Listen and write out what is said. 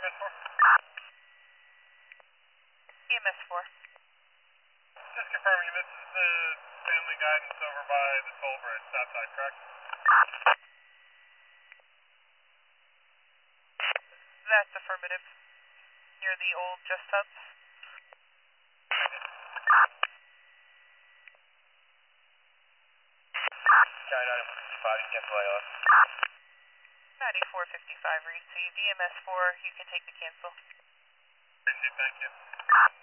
EMS 4. Just confirming, this is the family guidance over by the toll bridge, Southside, correct? That's affirmative. Near the old Just Subs. Sky 9455, you cancel ILS. 9455 received. EMS 4, you can take the cancel. Thank you.